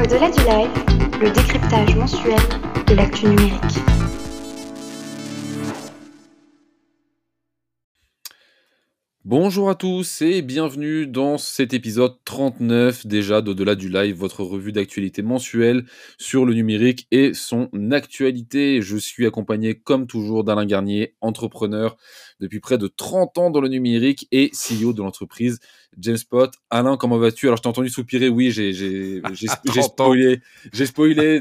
Au-delà du live, le décryptage mensuel de l'actu numérique. Bonjour à tous et bienvenue dans cet épisode 39 déjà d'Au-delà du live, votre revue d'actualité mensuelle sur le numérique et son actualité. Je suis accompagné comme toujours d'Alain Garnier, entrepreneur depuis près de 30 ans dans le numérique et CEO de l'entreprise Jamespot. Alain, comment vas-tu? Alors je t'ai entendu soupirer, oui, j'ai 30 ans. spoilé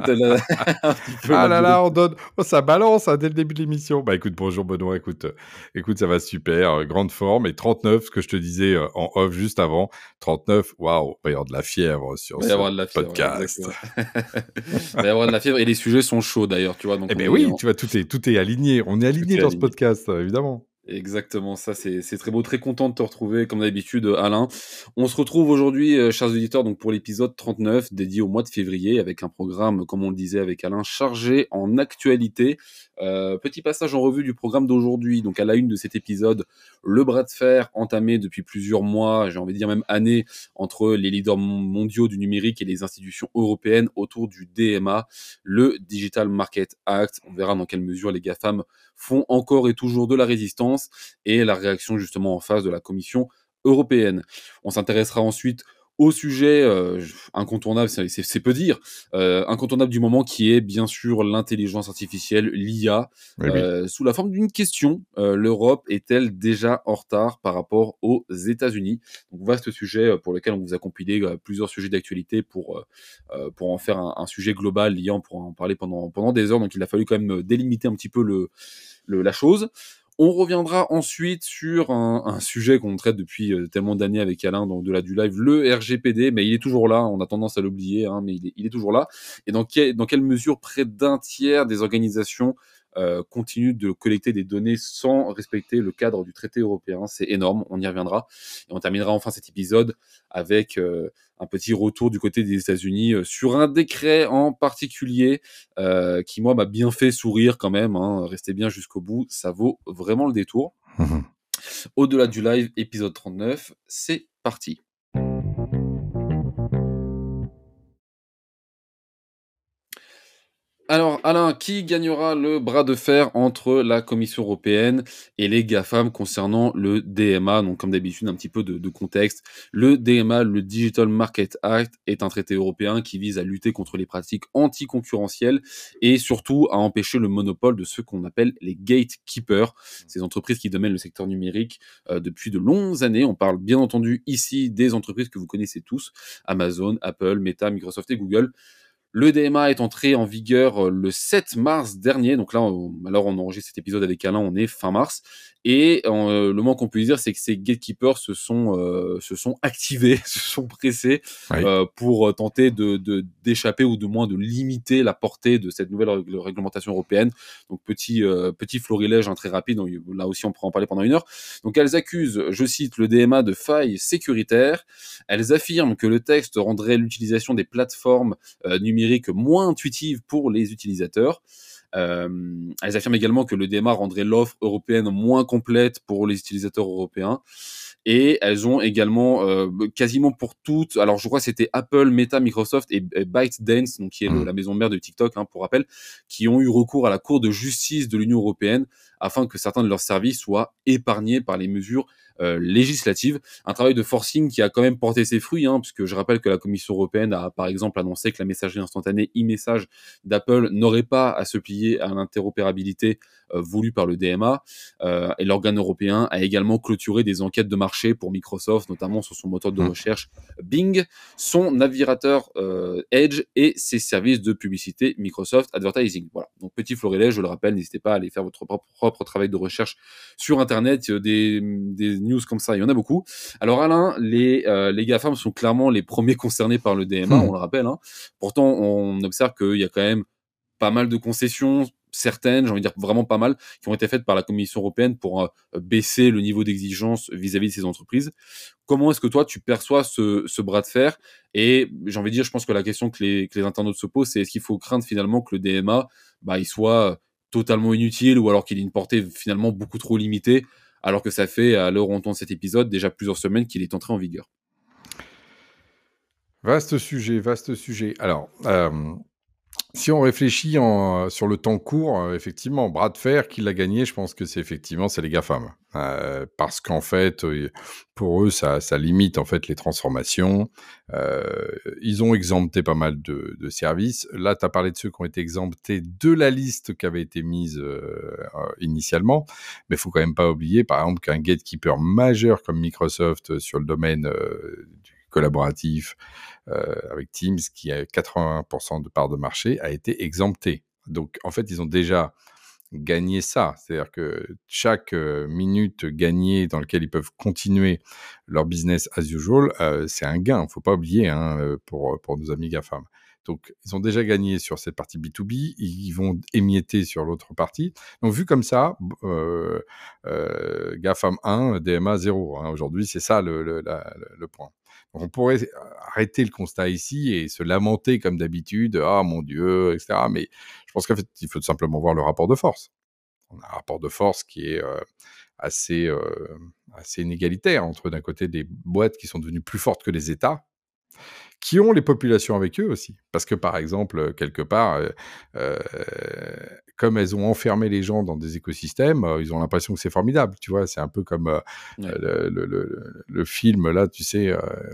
un petit peu Ah la là durée. là, on donne. Oh, ça balance dès le début de l'émission. Bah écoute, bonjour Benoît, écoute, ça va super, grande forme. Et 39, ce que je te disais en off juste avant, 39, waouh, il va y avoir de la fièvre Il sur va y ce avoir de la fièvre, podcast. exactement. Il va y avoir de la fièvre et les sujets sont chauds d'ailleurs, tu vois, donc Eh on ben est, oui, tu vois, tout est aligné. On est tout aligné est dans ce aligné. podcast, évidemment. Exactement, ça c'est très beau, très content de te retrouver comme d'habitude Alain. On se retrouve aujourd'hui, chers auditeurs, donc pour l'épisode 39 dédié au mois de février avec un programme, comme on le disait avec Alain, chargé en actualité. Petit passage en revue du programme d'aujourd'hui, donc à la une de cet épisode, le bras de fer entamé depuis plusieurs mois, j'ai envie de dire même années, entre les leaders mondiaux du numérique et les institutions européennes autour du DMA, le Digital Market Act. On verra dans quelle mesure les GAFAM font encore et toujours de la résistance et la réaction justement en face de la Commission européenne. On s'intéressera ensuite au sujet incontournable, c'est peu dire, incontournable du moment qui est bien sûr l'intelligence artificielle, l'IA, Oui. sous la forme d'une question. L'Europe est-elle déjà en retard par rapport aux États-Unis? Donc vaste sujet pour lequel on vous a compilé plusieurs sujets d'actualité pour en faire un sujet global. L'IA, on pourra en parler pendant des heures, donc il a fallu quand même délimiter un petit peu la chose. On reviendra ensuite sur un sujet qu'on traite depuis tellement d'années avec Alain dans Au-delà du live, le RGPD, mais il est toujours là, on a tendance à l'oublier, hein, mais il est toujours là. Et dans quelle mesure près d'un tiers des organisations continuent de collecter des données sans respecter le cadre du traité européen? C'est énorme, on y reviendra. Et on terminera enfin cet épisode avec un petit retour du côté des États-Unis sur un décret en particulier qui, moi, m'a bien fait sourire quand même. Hein. Restez bien jusqu'au bout, ça vaut vraiment le détour. Au-delà du live, épisode 39, c'est parti. Alors, Alain, qui gagnera le bras de fer entre la Commission européenne et les GAFAM concernant le DMA? Donc, comme d'habitude, un petit peu de contexte. Le DMA, le Digital Market Act, est un traité européen qui vise à lutter contre les pratiques anticoncurrentielles et surtout à empêcher le monopole de ce qu'on appelle les gatekeepers, ces entreprises qui dominent le secteur numérique depuis de longues années. On parle bien entendu ici des entreprises que vous connaissez tous, Amazon, Apple, Meta, Microsoft et Google. Le DMA est entré en vigueur le 7 mars dernier. Donc là, alors on enregistre cet épisode avec Alain, on est fin mars. Et le moins qu'on puisse dire, c'est que ces gatekeepers se sont activés, se sont pressés Oui. pour tenter d'échapper ou de moins de limiter la portée de cette nouvelle réglementation européenne. Donc petit florilège très rapide. Donc, là aussi, on pourra en parler pendant une heure. Donc elles accusent, je cite, le DMA de failles sécuritaires. Elles affirment que le texte rendrait l'utilisation des plateformes numérique moins intuitive pour les utilisateurs. Elles affirment également que le DMA rendrait l'offre européenne moins complète pour les utilisateurs européens. Et elles ont également quasiment pour toutes, alors je crois que c'était Apple, Meta, Microsoft et ByteDance, donc qui est la maison mère de TikTok, pour rappel, qui ont eu recours à la Cour de justice de l'Union européenne afin que certains de leurs services soient épargnés par les mesures législatives. Un travail de forcing qui a quand même porté ses fruits, puisque je rappelle que la Commission européenne a par exemple annoncé que la messagerie instantanée e-message d'Apple n'aurait pas à se plier à l'interopérabilité voulue par le DMA. Et l'organe européen a également clôturé des enquêtes de marché pour Microsoft, notamment sur son moteur de recherche Bing, son navigateur Edge et ses services de publicité Microsoft Advertising. Voilà. Donc petit florilège, je le rappelle, n'hésitez pas à aller faire votre propre travail de recherche sur Internet. Des news comme ça, il y en a beaucoup. Alors Alain, les GAFAM sont clairement les premiers concernés par le DMA, on le rappelle. Pourtant, on observe qu'il y a quand même pas mal de concessions, certaines, j'ai envie de dire vraiment pas mal, qui ont été faites par la Commission européenne pour baisser le niveau d'exigence vis-à-vis de ces entreprises. Comment est-ce que toi, tu perçois ce bras de fer? Et j'ai envie de dire, je pense que la question que les internautes se posent, c'est est-ce qu'il faut craindre finalement que le DMA, il soit totalement inutile ou alors qu'il ait une portée finalement beaucoup trop limitée, alors que ça fait, à l'heure où on tourne cet épisode, déjà plusieurs semaines qu'il est entré en vigueur? Vaste sujet, vaste sujet. Alors, si on réfléchit sur le temps court, effectivement, bras de fer, qui l'a gagné, je pense que c'est les GAFAM. Parce qu'en fait, pour eux, ça limite en fait les transformations. Ils ont exempté pas mal de services. Là, tu as parlé de ceux qui ont été exemptés de la liste qui avait été mise initialement. Mais il faut quand même pas oublier, par exemple, qu'un gatekeeper majeur comme Microsoft sur le domaine du collaboratif, avec Teams, qui a 80% de part de marché, a été exempté. Donc, en fait, ils ont déjà gagné ça. C'est-à-dire que chaque minute gagnée dans laquelle ils peuvent continuer leur business as usual, c'est un gain. Il ne faut pas oublier pour nos amis GAFAM. Donc, ils ont déjà gagné sur cette partie B2B. Ils vont émietter sur l'autre partie. Donc, vu comme ça, GAFAM 1, DMA 0. Aujourd'hui, c'est ça le point. Donc, on pourrait arrêter le constat ici et se lamenter comme d'habitude. Ah mon Dieu, etc. Mais je pense qu'en fait, il faut tout simplement voir le rapport de force. On a un rapport de force qui est assez, assez inégalitaire entre d'un côté des boîtes qui sont devenues plus fortes que les États, qui ont les populations avec eux aussi. Parce que, par exemple, quelque part, euh, comme elles ont enfermé les gens dans des écosystèmes, ils ont l'impression que c'est formidable, tu vois. C'est un peu comme Ouais. le film, là, tu sais,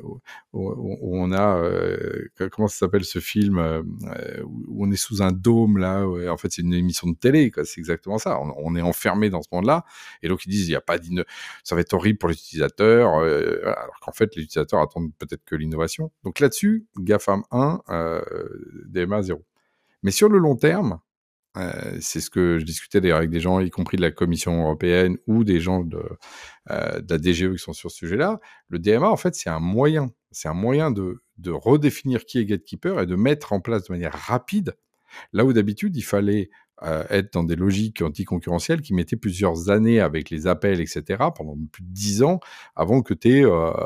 où on a... comment ça s'appelle ce film où on est sous un dôme, là, en fait, c'est une émission de télé, quoi. C'est exactement ça. On est enfermé dans ce monde-là. Et donc, ils disent, il y a pas ça va être horrible pour l'utilisateur, alors qu'en fait, les utilisateurs attendent peut-être que l'innovation. Donc là-dessus, GAFAM 1, DMA 0. Mais sur le long terme, c'est ce que je discutais d'ailleurs avec des gens, y compris de la Commission européenne ou des gens de la DGE qui sont sur ce sujet-là, le DMA, en fait, c'est un moyen. C'est un moyen de redéfinir qui est gatekeeper et de mettre en place de manière rapide, là où d'habitude, il fallait être dans des logiques anticoncurrentielles qui mettaient plusieurs années avec les appels, etc., pendant plus de 10 ans, avant que tu aies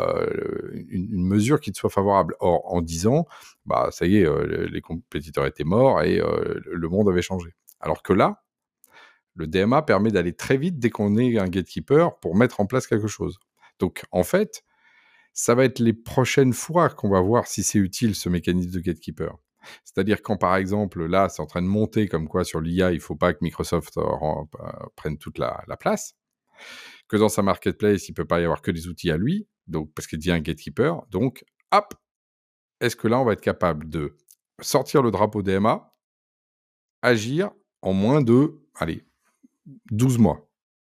une mesure qui te soit favorable. Or, en 10 ans, bah, ça y est, les compétiteurs étaient morts et le monde avait changé. Alors que là, le DMA permet d'aller très vite dès qu'on est un gatekeeper pour mettre en place quelque chose. Donc, en fait, ça va être les prochaines fois qu'on va voir si c'est utile ce mécanisme de gatekeeper. C'est-à-dire quand, par exemple, là, c'est en train de monter comme quoi sur l'IA, il ne faut pas que Microsoft prenne toute la place, que dans sa marketplace, il ne peut pas y avoir que des outils à lui, donc parce qu'il devient un gatekeeper. Donc, hop, est-ce que là, on va être capable de sortir le drapeau DMA, agir en moins de, allez, 12 mois.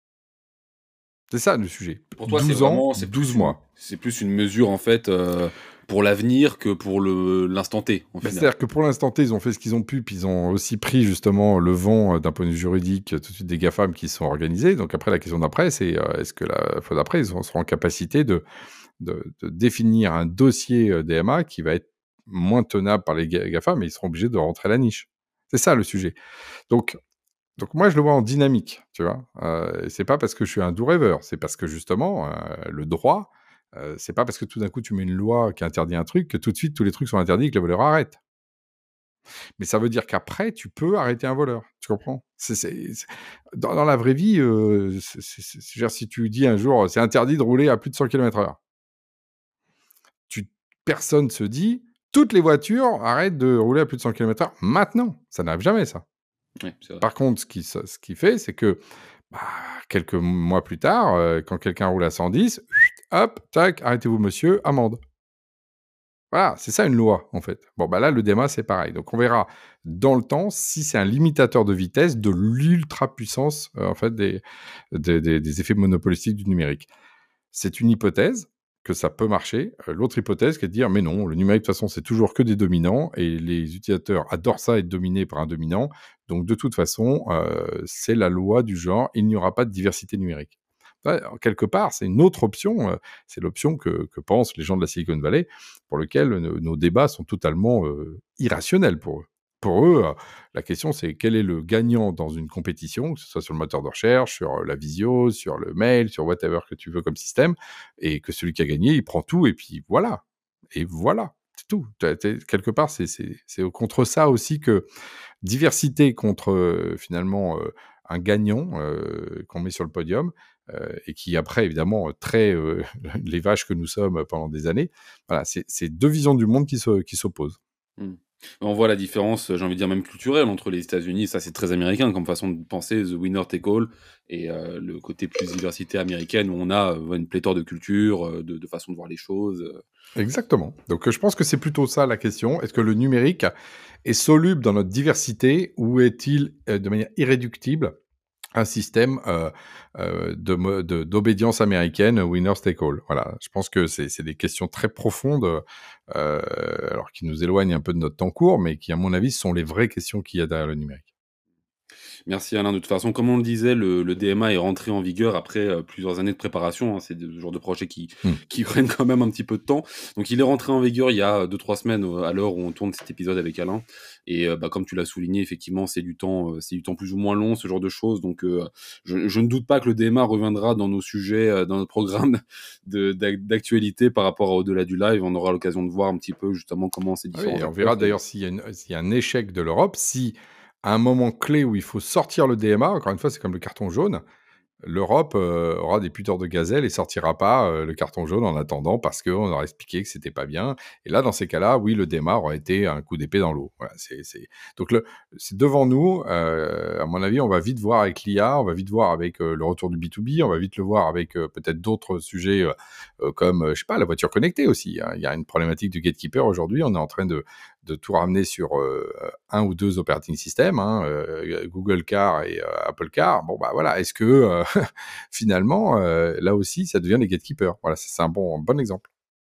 C'est ça le sujet. Pour toi, 12 ans, c'est 12 mois. c'est plus une mesure en fait pour l'avenir que pour l'instant T, au final. C'est-à-dire que pour l'instant T, ils ont fait ce qu'ils ont pu, puis ils ont aussi pris justement le vent d'un point de vue juridique, tout de suite des GAFAM qui se sont organisés. Donc après, la question d'après, c'est est-ce que la fois d'après, ils seront en capacité de définir un dossier DMA qui va être moins tenable par les GAFAM, mais ils seront obligés de rentrer à la niche. C'est ça le sujet. Donc moi, je le vois en dynamique, tu vois. C'est pas parce que je suis un doux rêveur, c'est parce que justement, le droit, c'est pas parce que tout d'un coup tu mets une loi qui interdit un truc que tout de suite tous les trucs sont interdits et que le voleur arrête. Mais ça veut dire qu'après, tu peux arrêter un voleur. Tu comprends? Dans la vraie vie, je veux dire, si tu dis un jour, c'est interdit de rouler à plus de 100 km/h, personne se dit, toutes les voitures arrêtent de rouler à plus de 100 km/h maintenant. Ça n'arrive jamais, ça. Ouais, c'est vrai. Par contre, ce qui fait, c'est que bah, quelques mois plus tard, quand quelqu'un roule à 110, hop, tac, arrêtez-vous monsieur, amende. Voilà, c'est ça une loi, en fait. Bon, bah là, le DMA, c'est pareil. Donc, on verra dans le temps si c'est un limitateur de vitesse de l'ultra-puissance, en fait, des effets monopolistiques du numérique. C'est une hypothèse que ça peut marcher. L'autre hypothèse qui est de dire, mais non, le numérique, de toute façon, c'est toujours que des dominants et les utilisateurs adorent ça, être dominés par un dominant. Donc, de toute façon, c'est la loi du genre, il n'y aura pas de diversité numérique. Ouais, quelque part, c'est une autre option, c'est l'option que pensent les gens de la Silicon Valley, pour lequel nos débats sont totalement irrationnels pour eux. Pour eux, la question, c'est quel est le gagnant dans une compétition, que ce soit sur le moteur de recherche, sur la visio, sur le mail, sur whatever que tu veux comme système, et que celui qui a gagné, il prend tout, et puis voilà. Et voilà, c'est tout. Quelque part, c'est contre ça aussi que diversité contre finalement un gagnant qu'on met sur le podium et qui après, évidemment, traite les vaches que nous sommes pendant des années. Voilà, c'est deux visions du monde qui s'opposent. Mmh. On voit la différence, j'ai envie de dire même culturelle entre les États-Unis, ça c'est très américain comme façon de penser, the winner take all et le côté plus diversité américaine où on a, une pléthore de cultures, de façons de voir les choses, Exactement. Donc, je pense que c'est plutôt ça la question. Est-ce que le numérique est soluble dans notre diversité ou est-il, de manière irréductible, un système d'obédience américaine, winner take all. Voilà, je pense que c'est des questions très profondes, alors qui nous éloignent un peu de notre temps court, mais qui, à mon avis, sont les vraies questions qu'il y a derrière le numérique. Merci Alain. De toute façon, comme on le disait, le DMA est rentré en vigueur après plusieurs années de préparation, hein. C'est le genre de projet Mmh. qui prennent quand même un petit peu de temps. Donc, il est rentré en vigueur il y a 2-3 semaines à l'heure où on tourne cet épisode avec Alain. Et comme tu l'as souligné, effectivement, c'est du temps plus ou moins long, ce genre de choses. Donc, je ne doute pas que le DMA reviendra dans nos sujets, dans notre programme d'actualité par rapport à Au-delà du live. On aura l'occasion de voir un petit peu justement comment ces Ah oui, différents et on verra acteurs. d'ailleurs s'il y a un échec de l'Europe, si à un moment clé où il faut sortir le DMA, encore une fois, c'est comme le carton jaune, l'Europe, aura des pudeurs de gazelle et sortira pas, le carton jaune en attendant parce qu'on aura expliqué que c'était pas bien et là, dans ces cas-là, oui, le démarre aurait été un coup d'épée dans l'eau. Voilà, donc c'est devant nous, à mon avis, on va vite voir avec l'IA, on va vite voir avec, le retour du B2B, on va vite le voir avec, peut-être d'autres sujets, comme, je sais pas, la voiture connectée aussi, hein. Il y a une problématique du gatekeeper aujourd'hui, on est en train de tout ramener sur, 1 ou 2 operating systems, hein, Google Car et Apple Car. Bon, bah, voilà, est-ce que, finalement, là aussi, ça devient les gatekeepers. Voilà, c'est un bon exemple.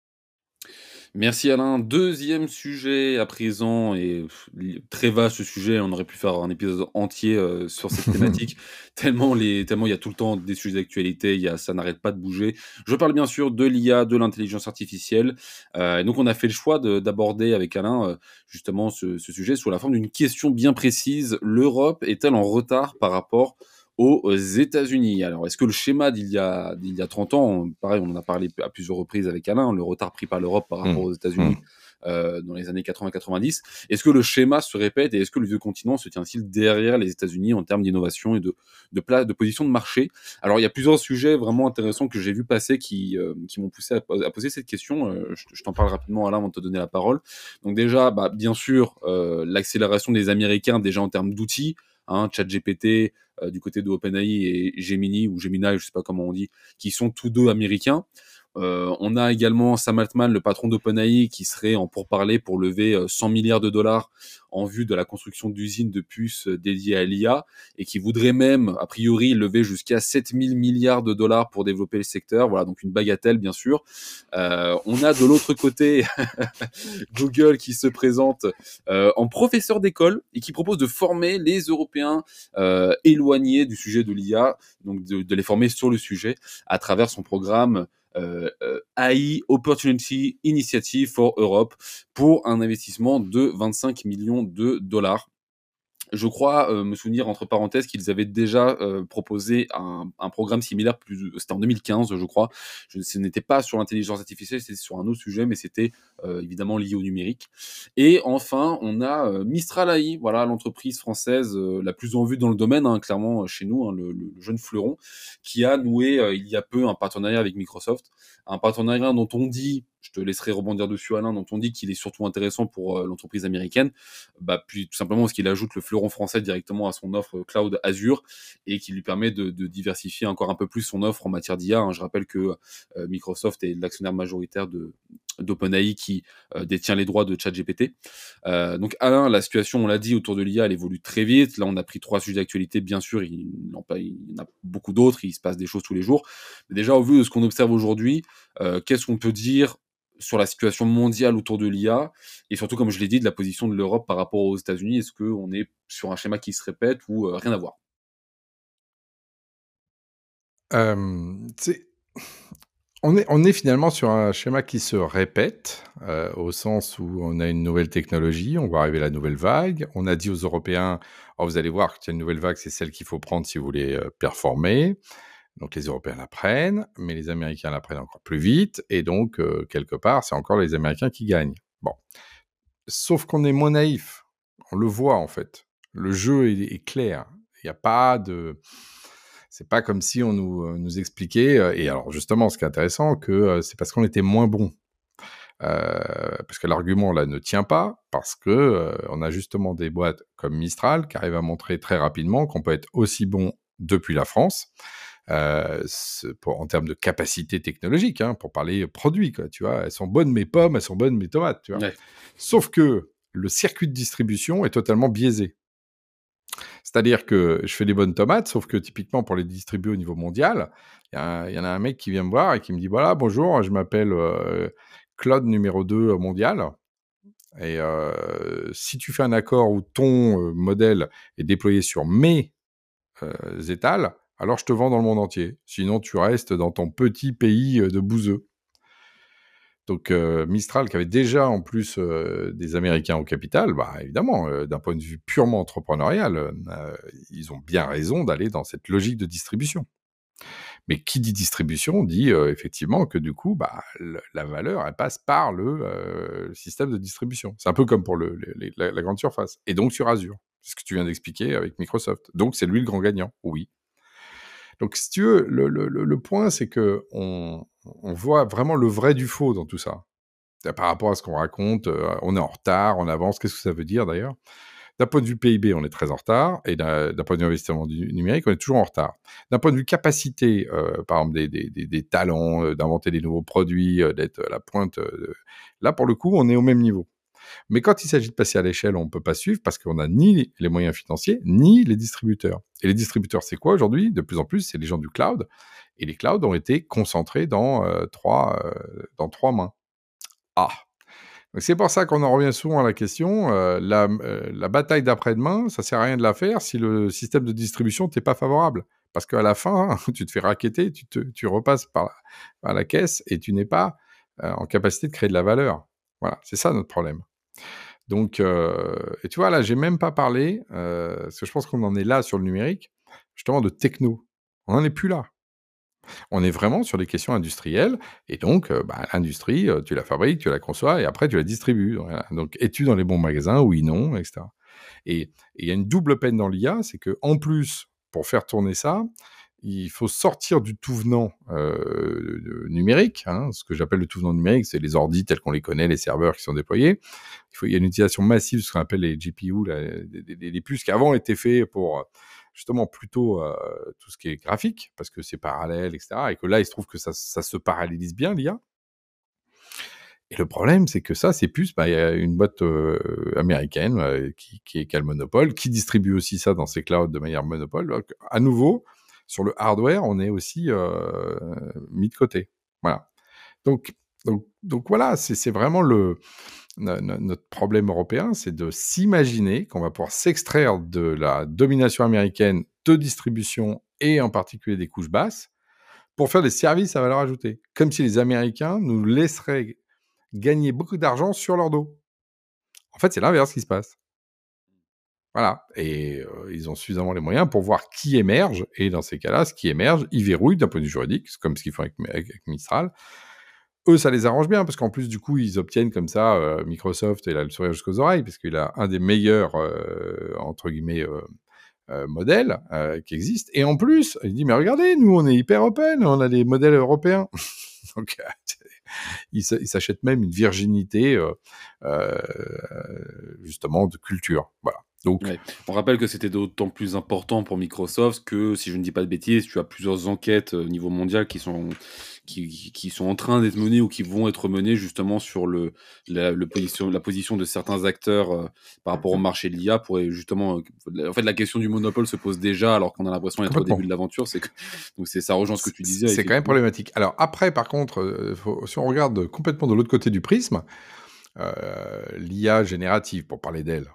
Merci Alain. Deuxième sujet à présent et très vaste ce sujet, on aurait pu faire un épisode entier, sur cette thématique tellement il y a tout le temps des sujets d'actualité, ça n'arrête pas de bouger. Je parle bien sûr de l'IA, de l'intelligence artificielle, et donc on a fait le choix d'aborder avec Alain, justement ce sujet sous la forme d'une question bien précise. L'Europe est-elle en retard par rapport aux États-Unis? Alors, est-ce que le schéma d'il y a 30 ans, pareil, on en a parlé à plusieurs reprises avec Alain, le retard pris par l'Europe par rapport Mmh. aux Mmh. États-Unis dans les années 80-90, est-ce que le schéma se répète et est-ce que le vieux continent se tient-il derrière les États-Unis en termes d'innovation et de place, de position de marché? Alors, il y a plusieurs sujets vraiment intéressants que j'ai vu passer qui m'ont poussé à poser cette question. Je t'en parle rapidement, Alain, avant de te donner la parole. Donc déjà, bien sûr, l'accélération des Américains déjà en termes d'outils, hein, ChatGPT, du côté de OpenAI et Gemini ou Gemini, je sais pas comment on dit, qui sont tous deux américains. On a également Sam Altman, le patron d'OpenAI, qui serait en pourparlers pour lever 100 milliards de dollars en vue de la construction d'usines de puces dédiées à l'IA et qui voudrait même, a priori, lever jusqu'à 7000 milliards de dollars pour développer le secteur. Voilà, donc une bagatelle, bien sûr. On a de l'autre côté Google qui se présente en professeur d'école et qui propose de former les Européens éloignés du sujet de l'IA, donc de les former sur le sujet à travers son programme AI Opportunity Initiative for Europe pour un investissement de 25 millions de dollars. Je crois me souvenir, entre parenthèses, qu'ils avaient déjà proposé un programme similaire, c'était en 2015, je crois. Ce n'était pas sur l'intelligence artificielle, c'était sur un autre sujet, mais c'était évidemment lié au numérique. Et enfin, on a Mistral AI, voilà, l'entreprise française la plus en vue dans le domaine, hein, clairement chez nous, hein, le jeune fleuron, qui a noué il y a peu un partenariat avec Microsoft. Un partenariat dont on dit, je te laisserai rebondir dessus Alain, dont on dit qu'il est surtout intéressant pour l'entreprise américaine, puis tout simplement parce qu'il ajoute le fleuron français directement à son offre cloud Azure et qui lui permet de diversifier encore un peu plus son offre en matière d'IA, hein. Je rappelle que Microsoft est l'actionnaire majoritaire d'OpenAI qui détient les droits de ChatGPT. Donc Alain, la situation, on l'a dit, autour de l'IA, elle évolue très vite. Là, on a pris 3 sujets d'actualité, bien sûr, il y en a beaucoup d'autres, il se passe des choses tous les jours. Mais déjà, au vu de ce qu'on observe aujourd'hui, qu'est-ce qu'on peut dire sur la situation mondiale autour de l'IA et surtout, comme je l'ai dit, de la position de l'Europe par rapport aux États-Unis? Est-ce qu'on est sur un schéma qui se répète ou rien à voir? C'est on est finalement sur un schéma qui se répète, au sens où on a une nouvelle technologie, on voit arriver la nouvelle vague. On a dit aux Européens: «Oh, vous allez voir qu'il y a une nouvelle vague, c'est celle qu'il faut prendre si vous voulez, performer». Donc les Européens la prennent, mais les Américains la prennent encore plus vite et donc quelque part, c'est encore les Américains qui gagnent. Bon, sauf qu'on est moins naïf. On le voit, en fait. Le jeu est clair. Il y a pas de... C'est pas comme si on nous expliquait, et alors justement, ce qui est intéressant, que c'est parce qu'on était moins bon. Parce que l'argument là ne tient pas, parce que on a justement des boîtes comme Mistral qui arrivent à montrer très rapidement qu'on peut être aussi bon depuis la France, en termes de capacité technologique, hein, pour parler produits, quoi, tu vois. Elles sont bonnes mes pommes, elles sont bonnes mes tomates, tu vois. Ouais. Sauf que le circuit de distribution est totalement biaisé. C'est-à-dire que je fais des bonnes tomates, sauf que typiquement pour les distribuer au niveau mondial, il y en a un mec qui vient me voir et qui me dit, voilà, bonjour, je m'appelle Claude numéro 2 mondial. Et si tu fais un accord où ton modèle est déployé sur mes étals, alors je te vends dans le monde entier. Sinon, tu restes dans ton petit pays de bouseux. Donc Mistral, qui avait déjà en plus des Américains au capital, bah, évidemment, d'un point de vue purement entrepreneurial, ils ont bien raison d'aller dans cette logique de distribution. Mais qui dit distribution dit effectivement que du coup, bah, la valeur, elle passe par le système de distribution. C'est un peu comme pour la grande surface. Et donc sur Azure, c'est ce que tu viens d'expliquer avec Microsoft. Donc c'est lui le grand gagnant, oui. Donc si tu veux, le point, c'est que on voit vraiment le vrai du faux dans tout ça. Par rapport à ce qu'on raconte, on est en retard, on avance. Qu'est-ce que ça veut dire d'ailleurs ? D'un point de vue PIB, on est très en retard, et d'un point de vue investissement numérique, on est toujours en retard. D'un point de vue capacité, par exemple des talents, d'inventer des nouveaux produits, d'être à la pointe, là pour le coup, on est au même niveau. Mais quand il s'agit de passer à l'échelle, on ne peut pas suivre parce qu'on n'a ni les moyens financiers, ni les distributeurs. Et les distributeurs, c'est quoi aujourd'hui ? De plus en plus, c'est les gens du cloud. Et les clouds ont été concentrés dans trois mains. Ah ! Donc c'est pour ça qu'on en revient souvent à la question, la bataille d'après-demain, ça sert à rien de la faire si le système de distribution t'est pas favorable. Parce qu'à la fin, tu te fais racketter, tu repasses par la caisse et tu n'es pas en capacité de créer de la valeur. Voilà, c'est ça notre problème. Donc, et tu vois, là, j'ai même pas parlé, parce que je pense qu'on en est là sur le numérique, justement de techno. On n'en est plus là. On est vraiment sur des questions industrielles, et donc l'industrie, tu la fabriques, tu la conçois, et après tu la distribues. Voilà. Donc, es-tu dans les bons magasins ? Oui, non, etc. Et il y a une double peine dans l'IA, c'est qu'en plus, pour faire tourner ça, il faut sortir du tout venant numérique. Hein. Ce que j'appelle le tout venant numérique, c'est les ordis tels qu'on les connaît, les serveurs qui sont déployés. Il y a une utilisation massive de ce qu'on appelle les GPU, les puces qui avant étaient faits pour justement plutôt tout ce qui est graphique, parce que c'est parallèle, etc. Et que là, il se trouve que ça se parallélise bien, l'IA. Et le problème, c'est que ces puces, il y a une boîte américaine qui a le monopole, qui distribue aussi ça dans ses clouds de manière monopole. Donc, à nouveau, sur le hardware, on est aussi mis de côté. Voilà. Donc voilà, c'est vraiment notre problème européen, c'est de s'imaginer qu'on va pouvoir s'extraire de la domination américaine de distribution, et en particulier des couches basses, pour faire des services à valeur ajoutée. Comme si les Américains nous laisseraient gagner beaucoup d'argent sur leur dos. En fait, c'est l'inverse qui se passe. Voilà. Et ils ont suffisamment les moyens pour voir qui émerge. Et dans ces cas-là, ce qui émerge, ils verrouillent d'un point de vue juridique, comme ce qu'ils font avec Mistral. Eux, ça les arrange bien, parce qu'en plus, du coup, ils obtiennent comme ça, Microsoft, il a le sourire jusqu'aux oreilles, parce qu'il a un des meilleurs, entre guillemets, modèles qui existent. Et en plus, il dit, mais regardez, nous, on est hyper open, on a des modèles européens. Donc, il s'achète même une virginité, justement, de culture. Voilà. Donc, Ouais. On rappelle que c'était d'autant plus important pour Microsoft que, si je ne dis pas de bêtises, tu as plusieurs enquêtes au niveau mondial qui sont en train d'être menées ou qui vont être menées justement sur la position de certains acteurs par rapport au marché de l'IA pour justement... en fait, la question du monopole se pose déjà alors qu'on a l'impression d'être au début de l'aventure. Donc ça rejoint ce que tu disais. C'est quand même problématique. Alors après, par contre, si on regarde complètement de l'autre côté du prisme, l'IA générative, pour parler d'elle,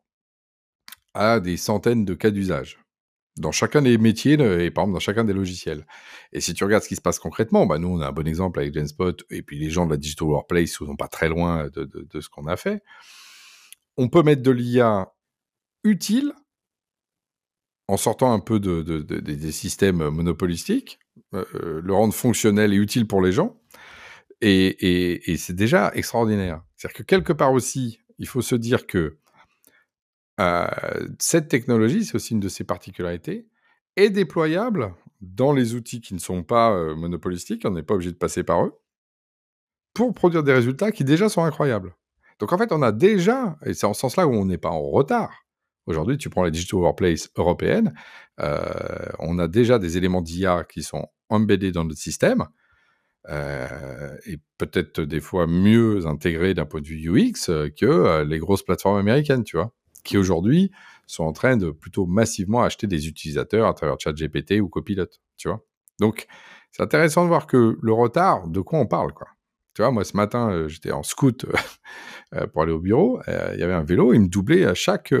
a des centaines de cas d'usage dans chacun des métiers et par exemple dans chacun des logiciels. Et si tu regardes ce qui se passe concrètement, nous on a un bon exemple avec Genspot, et puis les gens de la Digital Workplace sont pas très loin de ce qu'on a fait. On peut mettre de l'IA utile en sortant un peu des systèmes monopolistiques, le rendre fonctionnel et utile pour les gens, et c'est déjà extraordinaire. C'est-à-dire que quelque part aussi, il faut se dire que Cette technologie, c'est aussi une de ses particularités, est déployable dans les outils qui ne sont pas, monopolistiques, on n'est pas obligé de passer par eux, pour produire des résultats qui déjà sont incroyables. Donc en fait, on a déjà et c'est en ce sens-là où on n'est pas en retard. Aujourd'hui, tu prends les digital workplace européennes, on a déjà des éléments d'IA qui sont embedded dans notre système, et peut-être des fois mieux intégrés d'un point de vue UX, que, les grosses plateformes américaines, tu vois? Qui aujourd'hui sont en train de plutôt massivement acheter des utilisateurs à travers ChatGPT ou Copilot, tu vois? Donc c'est intéressant de voir que le retard, de quoi on parle, quoi? Tu vois, moi ce matin, j'étais en scoot, pour aller au bureau, il y avait un vélo, il me doublait à chaque,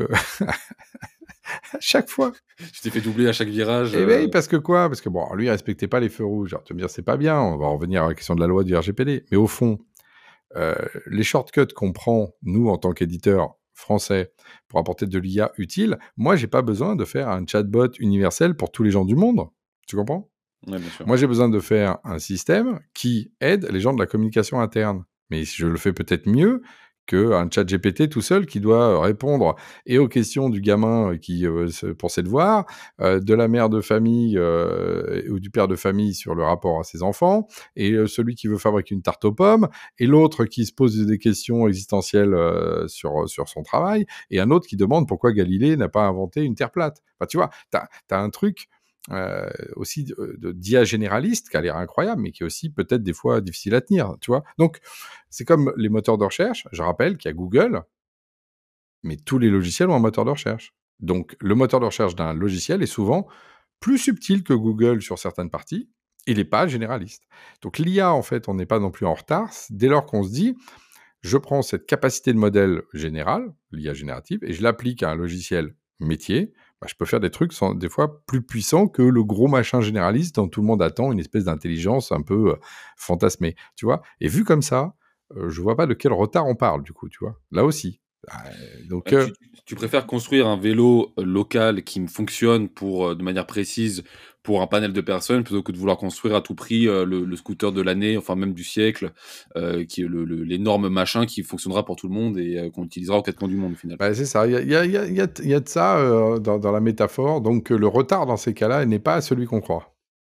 à chaque fois. Tu t'es fait doubler à chaque virage. Eh ben, parce que quoi? Parce que bon, lui, il respectait pas les feux rouges. Alors tu vas me dire: «C'est pas bien», on va revenir à la question de la loi du RGPD. Mais au fond, les shortcuts qu'on prend, nous, en tant qu'éditeurs français, pour apporter de l'IA utile, moi, j'ai pas besoin de faire un chatbot universel pour tous les gens du monde. Tu comprends? Ouais, bien sûr. Moi, j'ai besoin de faire un système qui aide les gens de la communication interne. Mais je le fais peut-être mieux qu'un chat GPT tout seul qui doit répondre et aux questions du gamin qui pour ses devoirs, de la mère de famille ou du père de famille sur le rapport à ses enfants, et celui qui veut fabriquer une tarte aux pommes, et l'autre qui se pose des questions existentielles sur son travail, et un autre qui demande pourquoi Galilée n'a pas inventé une terre plate. Enfin, tu vois, t'as un truc aussi d'IA généraliste qui a l'air incroyable, mais qui est aussi peut-être des fois difficile à tenir, tu vois. Donc, c'est comme les moteurs de recherche. Je rappelle qu'il y a Google, mais tous les logiciels ont un moteur de recherche. Donc, le moteur de recherche d'un logiciel est souvent plus subtil que Google sur certaines parties. Il n'est pas généraliste. Donc, l'IA, en fait, on n'est pas non plus en retard. Dès lors qu'on se dit, je prends cette capacité de modèle général, l'IA générative, et je l'applique à un logiciel métier, bah, je peux faire des trucs des fois plus puissants que le gros machin généraliste dont tout le monde attend une espèce d'intelligence un peu fantasmée, tu vois. Et vu comme ça, je vois pas de quel retard on parle, du coup, tu vois. Là aussi. Donc, Tu préfères construire un vélo local qui me fonctionne pour, de manière précise pour un panel de personnes plutôt que de vouloir construire à tout prix le scooter de l'année, enfin même du siècle, qui est l'énorme machin qui fonctionnera pour tout le monde et qu'on utilisera aux quatre coins du monde au final. bah, c'est ça. Il y a de ça dans la métaphore. Donc, le retard dans ces cas-là n'est pas celui qu'on croit.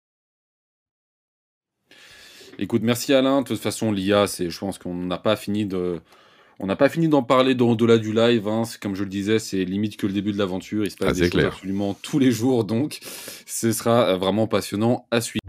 Écoute, merci Alain. De toute façon, l'IA, je pense qu'on n'a pas fini d'en parler au-delà du live, hein. C'est comme je le disais, c'est limite que le début de l'aventure. Il se passe Ah, des c'est choses clair. absolument tous les jours, donc ce sera vraiment passionnant à suivre.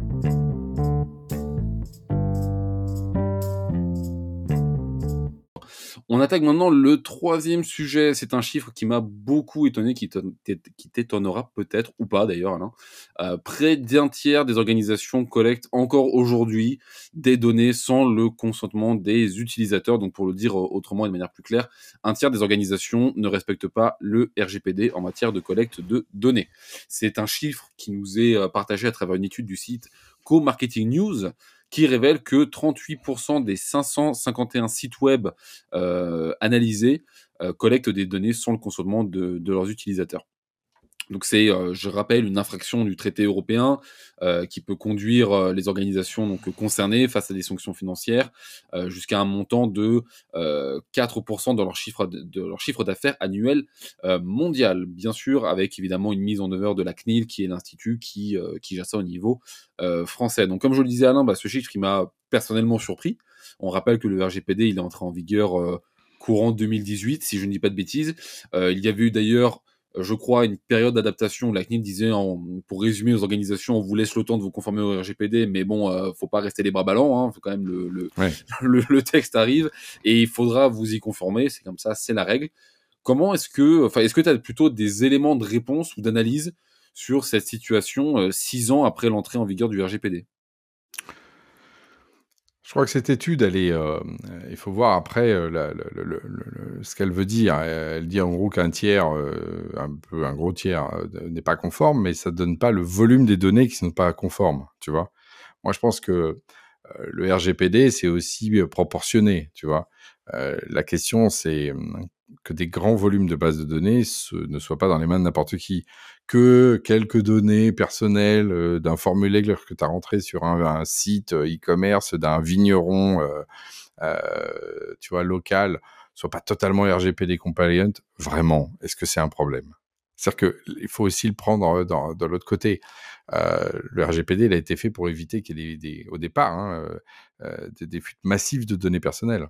On attaque maintenant le troisième sujet. C'est un chiffre qui m'a beaucoup étonné, qui t'étonnera peut-être, ou pas d'ailleurs, Alain. Près d'un tiers des organisations collectent encore aujourd'hui des données sans le consentement des utilisateurs. Donc pour le dire autrement et de manière plus claire, un tiers des organisations ne respectent pas le RGPD en matière de collecte de données. C'est un chiffre qui nous est partagé à travers une étude du site Co-Marketing News, qui révèle que 38% des 551 sites web analysés collectent des données sans le consentement de leurs utilisateurs. Donc c'est, je rappelle, une infraction du traité européen qui peut conduire les organisations donc concernées face à des sanctions financières jusqu'à un montant de 4% de leur chiffre d'affaires annuel mondial. Bien sûr, avec évidemment une mise en œuvre de la CNIL, qui est l'institut qui gère ça au niveau français. Donc comme je le disais Alain, ce chiffre il m'a personnellement surpris. On rappelle que le RGPD il est entré en vigueur courant 2018, si je ne dis pas de bêtises. Il y avait eu d'ailleurs je crois, une période d'adaptation où la CNIL disait, pour résumer aux organisations, on vous laisse le temps de vous conformer au RGPD, mais bon, faut pas rester les bras ballants, hein, faut quand même Ouais. le texte arrive et il faudra vous y conformer, c'est comme ça, c'est la règle. Est-ce que tu as plutôt des éléments de réponse ou d'analyse sur cette situation 6 ans après l'entrée en vigueur du RGPD? Je crois que cette étude, elle est, il faut voir après, ce qu'elle veut dire. Elle dit en gros qu'un tiers, un gros tiers, n'est pas conforme, mais ça donne pas le volume des données qui sont pas conformes, tu vois? Moi, je pense que, le RGPD, c'est aussi, proportionné, tu vois? La question, c'est, que des grands volumes de bases de données ne soient pas dans les mains de n'importe qui. Que quelques données personnelles, d'un formulaire que tu as rentré sur un site, e-commerce d'un vigneron, tu vois, locales soient pas totalement RGPD compliant, vraiment, est-ce que c'est un problème? C'est-à-dire qu'il faut aussi le prendre dans l'autre côté. Le RGPD, il a été fait pour éviter qu'il y ait au départ, des fuites massives de données personnelles.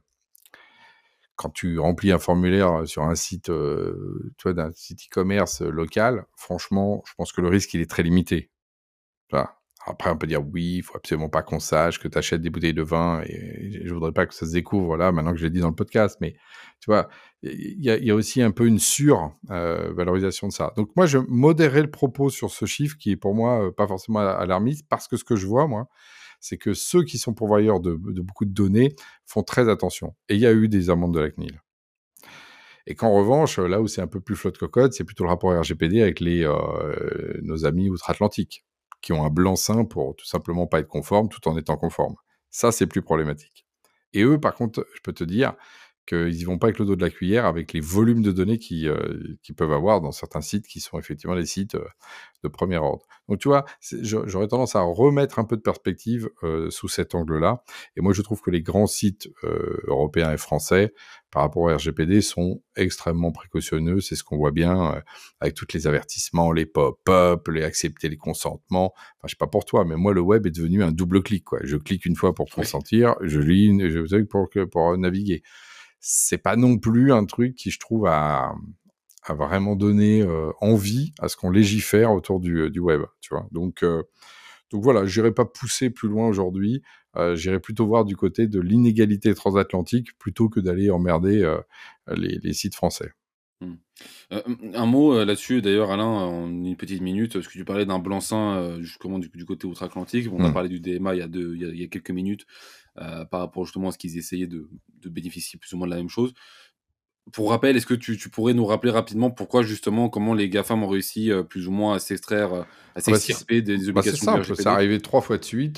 Quand tu remplis un formulaire sur un site, tu vois, d'un site e-commerce local, franchement, je pense que le risque, il est très limité. Voilà. Après, on peut dire oui, il faut absolument pas qu'on sache que tu achètes des bouteilles de vin et je voudrais pas que ça se découvre là, maintenant que je l'ai dit dans le podcast. Mais tu vois, il y a aussi un peu une valorisation de ça. Donc moi, je modérerais le propos sur ce chiffre qui est pour moi pas forcément alarmiste parce que ce que je vois, moi, c'est que ceux qui sont pourvoyeurs de beaucoup de données font très attention. Et il y a eu des amendes de la CNIL. Et qu'en revanche, là où c'est un peu plus flotte cocotte, c'est plutôt le rapport RGPD avec nos amis outre-Atlantique, qui ont un blanc-seing pour tout simplement pas être conformes tout en étant conformes. Ça, c'est plus problématique. Et eux, par contre, je peux te dire qu'ils y vont pas avec le dos de la cuillère, avec les volumes de données qu'ils peuvent avoir dans certains sites qui sont effectivement des sites de premier ordre. Donc, tu vois, j'aurais tendance à remettre un peu de perspective sous cet angle-là. Et moi, je trouve que les grands sites européens et français, par rapport au RGPD, sont extrêmement précautionneux. C'est ce qu'on voit bien avec tous les avertissements, les pop-up, les accepter les consentements. Enfin, je sais pas pour toi, mais moi, le web est devenu un double clic, quoi. Je clique une fois pour consentir, je lis, pour naviguer. C'est pas non plus un truc qui, je trouve, a vraiment donné envie à ce qu'on légifère autour du web, tu vois. Donc voilà, j'irai pas pousser plus loin aujourd'hui. J'irai plutôt voir du côté de l'inégalité transatlantique plutôt que d'aller emmerder les sites français. Mmh. Un mot, là-dessus d'ailleurs Alain, en une petite minute, parce que tu parlais d'un blanc-seing, justement du côté outre-Atlantique. On a Mmh. parlé du DMA il y a quelques minutes, par rapport justement à ce qu'ils essayaient de bénéficier plus ou moins de la même chose. Pour rappel, est-ce que tu pourrais nous rappeler rapidement pourquoi justement, comment les GAFAM ont réussi, plus ou moins à s'extraire, à Ah bah, s'extirper des c'est obligations du simple, c'est RGPD? arrivé 3 fois de suite.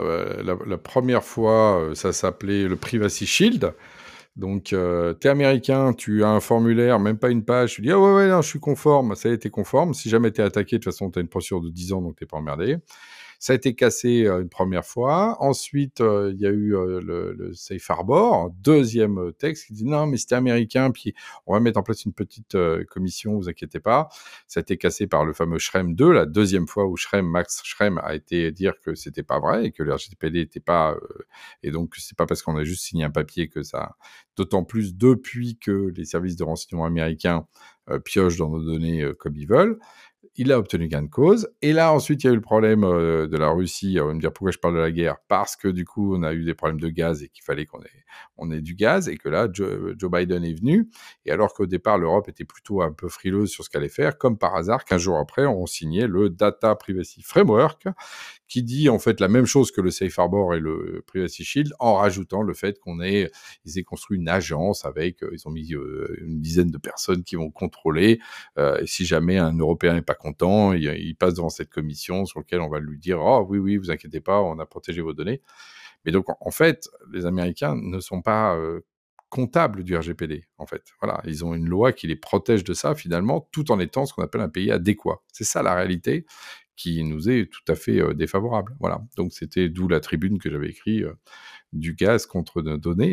La première fois, ça s'appelait le Privacy Shield. Donc, tu es américain, tu as un formulaire, même pas une page, tu dis: «Ah ouais, ouais, non, je suis conforme». Ça y est, tu es conforme. Si jamais tu es attaqué, de toute façon, tu as une procédure de 10 ans, donc tu es pas emmerdé. Ça a été cassé une première fois. Ensuite, il y a eu le Safe Harbor, deuxième texte qui dit non, mais c'était américain, puis on va mettre en place une petite commission, vous inquiétez pas. Ça a été cassé par le fameux Schrems 2, la deuxième fois où Max Schrems a été dire que c'était pas vrai et que le RGPD était pas. Et donc, c'est pas parce qu'on a juste signé un papier que ça. D'autant plus depuis que les services de renseignement américains piochent dans nos données comme ils veulent. Il a obtenu gain de cause. Et là, ensuite, il y a eu le problème de la Russie. On va me dire pourquoi je parle de la guerre. Parce que du coup, on a eu des problèmes de gaz et qu'il fallait on ait du gaz. Et que là, Joe Biden est venu. Et alors qu'au départ, l'Europe était plutôt un peu frileuse sur ce qu'elle allait faire, comme par hasard, 15 jours après, on signait le Data Privacy Framework, qui dit en fait la même chose que le Safe Harbor et le Privacy Shield, en rajoutant le fait ils aient construit une agence avec, ils ont mis une dizaine de personnes qui vont contrôler. Et si jamais un Européen n'est pas content, il passe devant cette commission sur laquelle on va lui dire: «Oh oui, oui, vous inquiétez pas, on a protégé vos données». Mais donc, en fait, les Américains ne sont pas comptables du RGPD, en fait. Voilà, ils ont une loi qui les protège de ça, finalement, tout en étant ce qu'on appelle un pays adéquat. C'est ça la réalité qui nous est tout à fait défavorable. Voilà. Donc, c'était d'où la tribune que j'avais écrite du gaz contre nos données,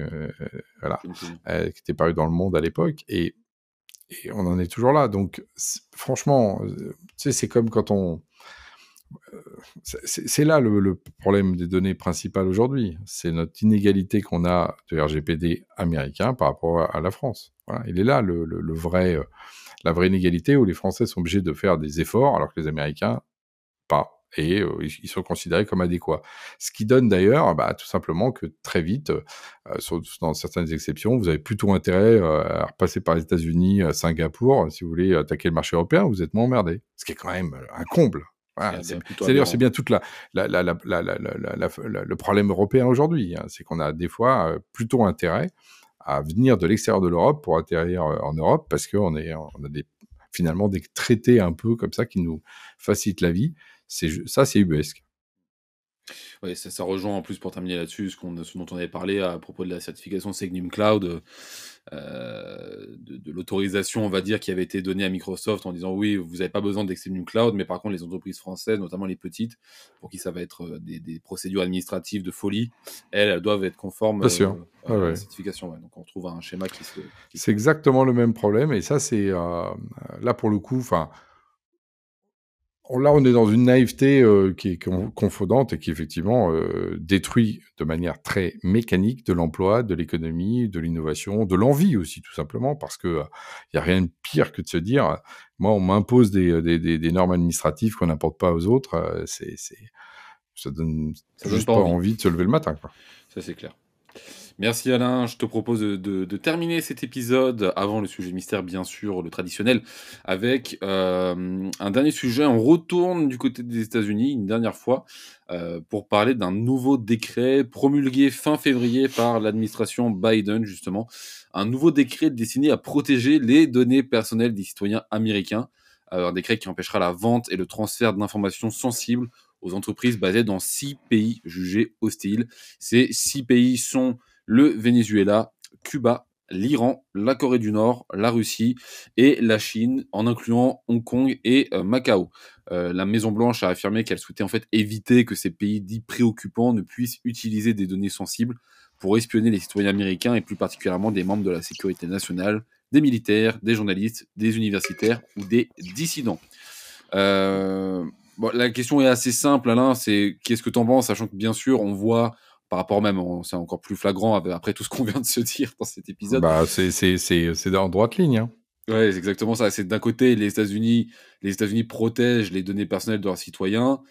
voilà, Je me souviens. qui était paru dans Le Monde à l'époque. Et on en est toujours là. Donc, franchement, tu sais, c'est comme quand c'est là le problème des données principales aujourd'hui. C'est notre inégalité qu'on a de RGPD américain par rapport à la France. Voilà. Il est là la vraie inégalité où les Français sont obligés de faire des efforts alors que les Américains, pas. Et ils sont considérés comme adéquats. Ce qui donne d'ailleurs, bah, tout simplement que très vite, dans certaines exceptions, vous avez plutôt intérêt à repasser par les États-Unis, Singapour, si vous voulez attaquer le marché européen, vous êtes moins emmerdé. Ce qui est quand même un comble. Voilà, C'est plutôt d'ailleurs c'est aberrant. bien toute le problème européen aujourd'hui, hein, c'est qu'on a des fois plutôt intérêt à venir de l'extérieur de l'Europe pour atterrir en Europe parce qu'on on a finalement des traités un peu comme ça qui nous facilitent la vie. C'est ubuesque. Ouais, ça rejoint en plus pour terminer là-dessus ce dont on avait parlé à propos de la certification Selenium Cloud. de l'autorisation, on va dire, qui avait été donnée à Microsoft en disant oui, vous n'avez pas besoin d'Extreme Cloud, mais par contre les entreprises françaises, notamment les petites, pour qui ça va être des procédures administratives de folie, elles doivent être conformes Bien sûr. à Ouais, la ouais. certification. Ouais. Donc on retrouve un schéma qui C'est exactement le même problème et ça, c'est là pour le coup, enfin, là, on est dans une naïveté qui est confondante et qui effectivement détruit de manière très mécanique de l'emploi, de l'économie, de l'innovation, de l'envie aussi tout simplement, parce que il y a rien de pire que de se dire, moi, on m'impose des normes administratives qu'on n'importe pas aux autres, ça donne ça donne juste pas pas envie. envie de se lever le matin, quoi. Ça, c'est clair. Merci Alain, je te propose de terminer cet épisode avant le sujet mystère, bien sûr, le traditionnel, avec un dernier sujet. On retourne du côté des États-Unis une dernière fois pour parler d'un nouveau décret promulgué fin février par l'administration Biden, justement. Un nouveau décret destiné à protéger les données personnelles des citoyens américains. Un décret qui empêchera la vente et le transfert d'informations sensibles aux entreprises basées dans 6 pays jugés hostiles. Ces 6 pays sont le Venezuela, Cuba, l'Iran, la Corée du Nord, la Russie et la Chine, en incluant Hong Kong et Macao. La Maison-Blanche a affirmé qu'elle souhaitait en fait éviter que ces pays dits préoccupants ne puissent utiliser des données sensibles pour espionner les citoyens américains et plus particulièrement des membres de la sécurité nationale, des militaires, des journalistes, des universitaires ou des dissidents. Bon, la question est assez simple, Alain, c'est qu'est-ce que tu en penses, sachant que bien sûr, on voit par rapport même, c'est encore plus flagrant après tout ce qu'on vient de se dire dans cet épisode. Bah, c'est en droite ligne, hein. Ouais, c'est exactement ça. C'est d'un côté, les États-Unis protègent les données personnelles de leurs citoyens.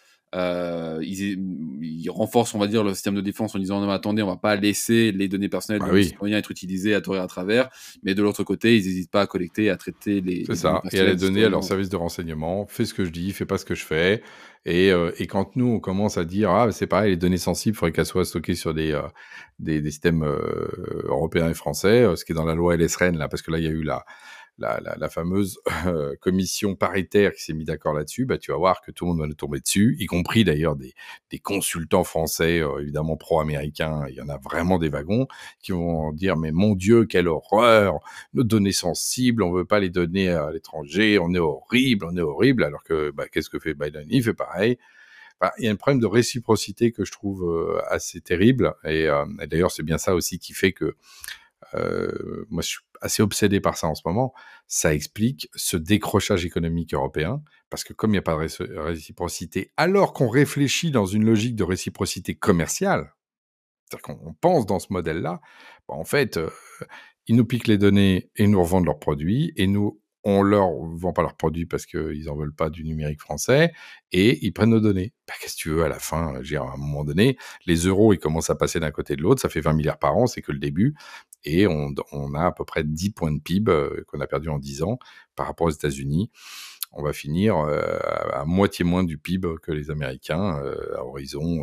Ils renforcent, on va dire, le système de défense en disant non, mais attendez, on va pas laisser les données personnelles Bah de nos oui. citoyens être utilisées à tort et à travers. Mais de l'autre côté, ils n'hésitent pas à collecter et à traiter les C'est données ça, et à personnelles les des donner à leur citoyens. service de renseignement. Fais ce que je dis, fais pas ce que je fais. Et quand nous, on commence à dire, ah, c'est pareil, les données sensibles, il faudrait qu'elles soient stockées sur des systèmes européens et français, ce qui est dans la loi LSRN, là, parce que là, il y a eu la fameuse commission paritaire qui s'est mis d'accord là-dessus, bah, tu vas voir que tout le monde va nous tomber dessus, y compris d'ailleurs des consultants français, évidemment pro-américains, il y en a vraiment des wagons, qui vont dire, mais mon Dieu, quelle horreur, nos données sensibles, on veut pas les donner à l'étranger, on est horrible, alors que bah, qu'est-ce que fait Biden? Il fait pareil. Enfin, il y a un problème de réciprocité que je trouve assez terrible, et d'ailleurs c'est bien ça aussi qui fait que moi, je suis assez obsédé par ça en ce moment. Ça explique ce décrochage économique européen, parce que comme il n'y a pas de réciprocité, alors qu'on réfléchit dans une logique de réciprocité commerciale, c'est-à-dire qu'on pense dans ce modèle-là, bah, en fait, ils nous piquent les données et nous revendent leurs produits, et nous, on leur vend pas leurs produits parce qu'ils n'en veulent pas du numérique français, et ils prennent nos données. Bah, qu'est-ce que tu veux à la fin? Je veux dire, à un moment donné, les euros, ils commencent à passer d'un côté de l'autre, ça fait 20 milliards par an, c'est que le début, et on a à peu près 10 points de PIB qu'on a perdu en 10 ans par rapport aux États-Unis. On va finir à moitié moins du PIB que les Américains à horizon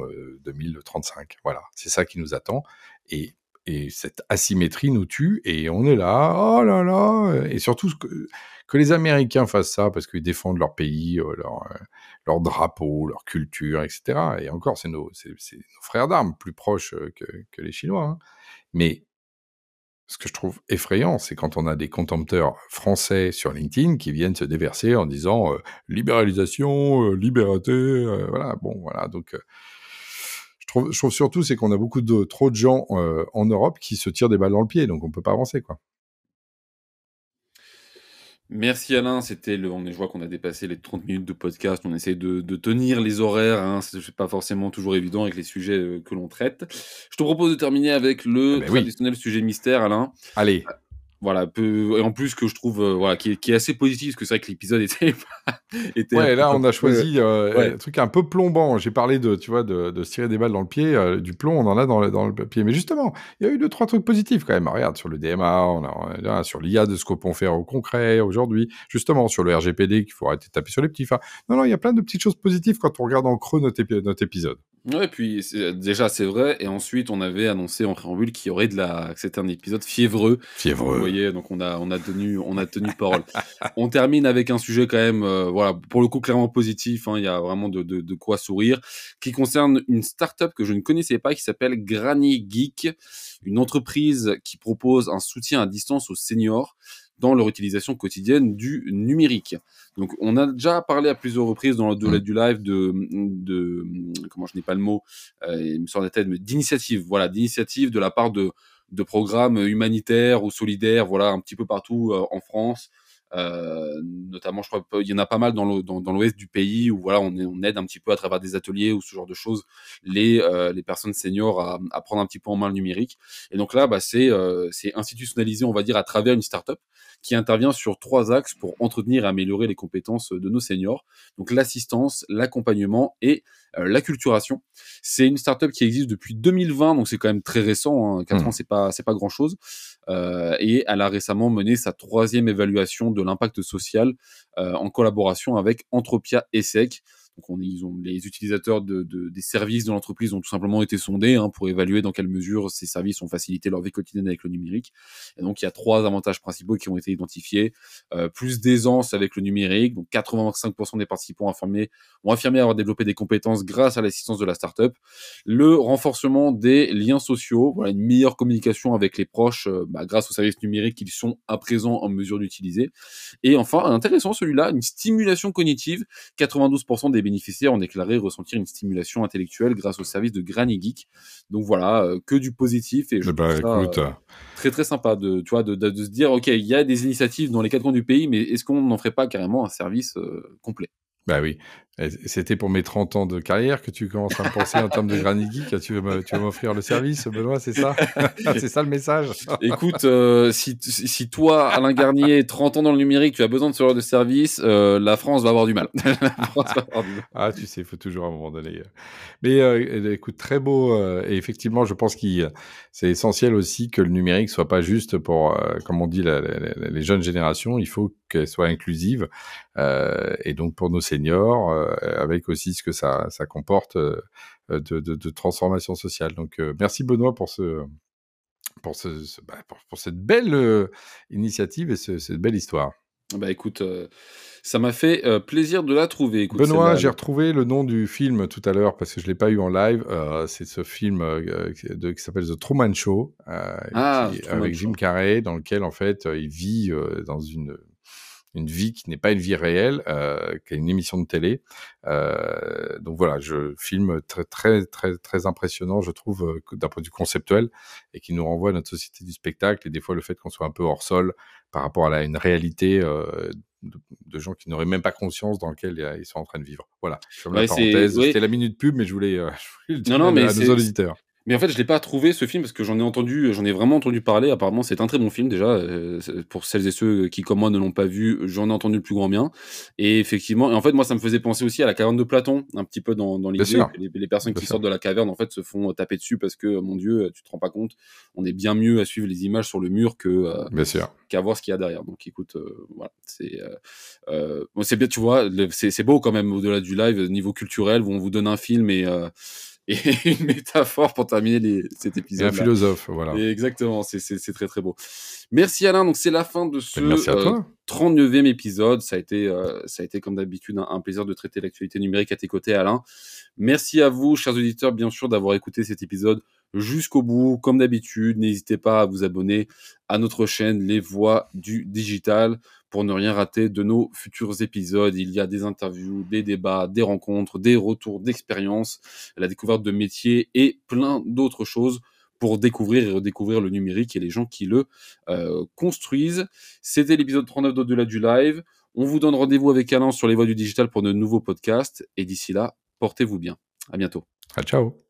2035. Voilà, c'est ça qui nous attend. Et cette asymétrie nous tue, et on est là, oh là là, et surtout que les Américains fassent ça parce qu'ils défendent leur pays, leur drapeau, leur culture, etc. Et encore, c'est nos frères d'armes plus proches que les Chinois. Hein. Mais ce que je trouve effrayant, c'est quand on a des contempteurs français sur LinkedIn qui viennent se déverser en disant libéralisation, liberté, voilà. Bon, voilà. Donc, je trouve surtout c'est qu'on a trop de gens en Europe qui se tirent des balles dans le pied, donc on peut pas avancer, quoi. Merci Alain, je vois qu'on a dépassé les 30 minutes de podcast, on essaie de tenir les horaires, hein, c'est pas forcément toujours évident avec les sujets que l'on traite. Je te propose de terminer avec le Ben oui. traditionnel sujet mystère, Alain. Allez. Voilà, et en plus que je trouve voilà, qui est assez positif, parce que c'est vrai que l'épisode était Ouais, là, on a choisi ouais. un truc un peu plombant. J'ai parlé de se tirer des balles dans le pied, du plomb, on en a dans le pied. Mais justement, il y a eu 2-3 trucs positifs quand même. Regarde, sur le DMA, on a sur l'IA de ce qu'on peut faire au concret aujourd'hui. Justement, sur le RGPD, qu'il faut arrêter de taper sur les petits. Enfin, non, il y a plein de petites choses positives quand on regarde en creux notre épisode. Ouais, puis déjà c'est vrai, et ensuite on avait annoncé en préambule qu'il y aurait que c'était un épisode fiévreux. Donc vous Fiévreux. voyez, donc on a tenu parole. On termine avec un sujet quand même, voilà, pour le coup clairement positif, hein, il y a vraiment de quoi sourire, qui concerne une start-up que je ne connaissais pas, qui s'appelle Granny Geek, une entreprise qui propose un soutien à distance aux seniors dans leur utilisation quotidienne du numérique. Donc, on a déjà parlé à plusieurs reprises dans le Mmh. du live comment, je n'ai pas le mot, il me sort de la tête, mais d'initiative. Voilà, d'initiative de la part de programmes humanitaires ou solidaires, voilà, un petit peu partout en France. Notamment, je crois qu'il y en a pas mal dans l'ouest du pays où voilà, on aide un petit peu à travers des ateliers ou ce genre de choses les personnes seniors à prendre un petit peu en main le numérique. Et donc là, bah, c'est institutionnalisé, on va dire, à travers une start-up qui intervient sur 3 axes pour entretenir et améliorer les compétences de nos seniors. Donc l'assistance, l'accompagnement et l'acculturation. C'est une startup qui existe depuis 2020, donc c'est quand même très récent, hein. 4 ans, c'est pas grand-chose. Et elle a récemment mené sa 3e évaluation de l'impact social en collaboration avec Entropia ESSEC. Donc les utilisateurs des services de l'entreprise ont tout simplement été sondés, hein, pour évaluer dans quelle mesure ces services ont facilité leur vie quotidienne avec le numérique. Et donc il y a 3 avantages principaux qui ont été identifiés. Plus d'aisance avec le numérique, donc 85% des participants ont affirmé avoir développé des compétences grâce à l'assistance de la startup. Le renforcement des liens sociaux, voilà, une meilleure communication avec les proches grâce aux services numériques qu'ils sont à présent en mesure d'utiliser. Et enfin, intéressant celui-là, une stimulation cognitive. 92% des bénéficiaires ont déclaré ressentir une stimulation intellectuelle grâce au service de Granny Geek. Donc voilà, que du positif, et je Eh trouve ben, ça écoute, très très sympa tu vois, de se dire, ok, il y a des initiatives dans les 4 coins du pays, mais est-ce qu'on n'en ferait pas carrément un service complet? bah oui. Et c'était pour mes 30 ans de carrière que tu commences à me penser en termes de Granny Geek. Tu vas m'offrir le service, Benoît, c'est ça? C'est ça le message? Écoute, si toi, Alain Garnier, 30 ans dans le numérique, tu as besoin de ce genre de service, la France va avoir du mal. La France va avoir du mal. Ah, tu sais, il faut toujours à un moment donné. Mais écoute, très beau. Et effectivement, je pense que c'est essentiel aussi que le numérique soit pas juste pour, comme on dit, les jeunes générations. Il faut qu'elle soit inclusive. Et donc pour nos seniors, avec aussi ce que ça comporte de transformation sociale. Donc merci Benoît pour cette belle initiative et cette belle histoire. Bah écoute, ça m'a fait plaisir de la trouver. Écoute, Benoît, celle-là, j'ai retrouvé le nom du film tout à l'heure parce que je l'ai pas eu en live. C'est ce film qui s'appelle The Truman Show, Truman avec Jim Show. Carrey, dans lequel en fait il vit dans une vie qui n'est pas une vie réelle, qui est une émission de télé. Donc voilà, film très très très très impressionnant, je trouve, d'un point de vue conceptuel, et qui nous renvoie à notre société du spectacle et des fois le fait qu'on soit un peu hors sol par rapport à une réalité de gens qui n'auraient même pas conscience dans lequel ils sont en train de vivre. Voilà, je ferme la Ouais, parenthèse. ouais. C'était la minute pub, mais je voulais, je voulais le Non, dire non, mais à nos auditeurs. mais en fait, je l'ai pas trouvé ce film parce que j'en ai vraiment entendu parler. Apparemment, c'est un très bon film déjà. Pour celles et ceux qui, comme moi, ne l'ont pas vu, j'en ai entendu le plus grand bien. Et effectivement, et en fait, moi, ça me faisait penser aussi à la caverne de Platon, un petit peu dans Bien l'idée sûr, que les personnes bien qui sûr, sortent de la caverne, en fait, se font taper dessus parce que, mon Dieu, tu te rends pas compte, on est bien mieux à suivre les images sur le mur bien sûr. qu'à voir ce qu'il y a derrière. Donc, écoute, voilà, bon, c'est bien, tu vois, c'est beau quand même au-delà du live, niveau culturel, où on vous donne un film et une métaphore pour terminer cet Et un épisode-là. philosophe, voilà. Et exactement, c'est très très beau. Merci Alain, donc c'est la fin de Et merci à toi. 39e épisode. Ça a été comme d'habitude un plaisir de traiter l'actualité numérique à tes côtés, Alain. Merci à vous, chers auditeurs, bien sûr, d'avoir écouté cet épisode jusqu'au bout. Comme d'habitude, n'hésitez pas à vous abonner à notre chaîne Les Voix du Digital pour ne rien rater de nos futurs épisodes. Il y a des interviews, des débats, des rencontres, des retours d'expérience, la découverte de métiers et plein d'autres choses pour découvrir et redécouvrir le numérique et les gens qui le construisent. C'était l'épisode 39 d'Au-delà du live. On vous donne rendez-vous avec Alain sur Les Voix du Digital pour de nouveaux podcasts. Et d'ici là, portez-vous bien. À bientôt. Ah, ciao.